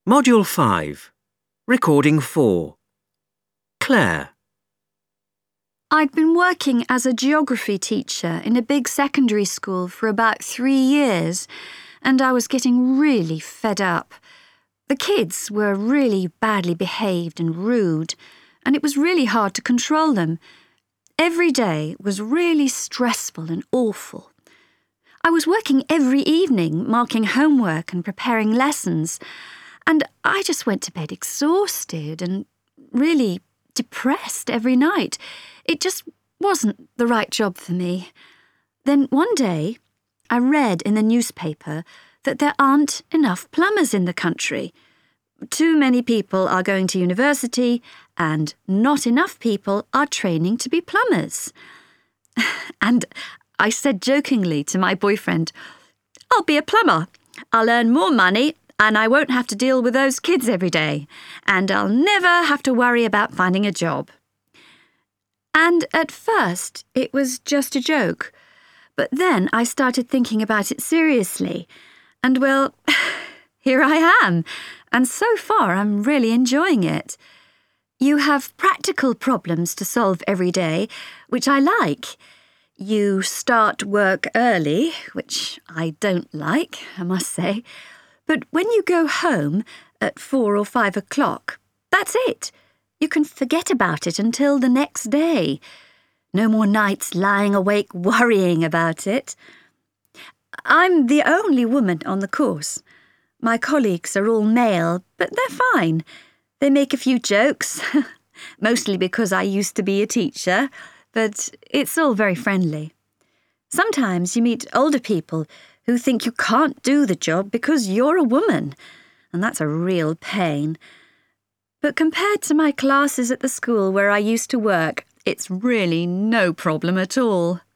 Module 5. Recording 4. Claire. I'd been working as a geography teacher in a big secondary school for about 3 years, and I was getting really fed up. The kids were really badly behaved and rude, and it was really hard to control them. Every day was really stressful and awful. I was working every evening, marking homework and preparing lessons, and I just went to bed exhausted and really depressed every night. It just wasn't the right job for me. Then one day, I read in the newspaper that there aren't enough plumbers in the country. Too many people are going to university and not enough people are training to be plumbers. And I said jokingly to my boyfriend, "I'll be a plumber. I'll earn more money and I won't have to deal with those kids every day. And I'll never have to worry about finding a job." And at first, it was just a joke. But then I started thinking about it seriously. And well, here I am. And so far, I'm really enjoying it. You have practical problems to solve every day, which I like. You start work early, which I don't like, I must say. But when you go home at 4 or 5 o'clock, that's it. You can forget about it until the next day. No more nights lying awake worrying about it. I'm the only woman on the course. My colleagues are all male, but they're fine. They make a few jokes, mostly because I used to be a teacher, but it's all very friendly. Sometimes you meet older people who think you can't do the job because you're a woman, and that's a real pain. But compared to my classes at the school where I used to work, it's really no problem at all.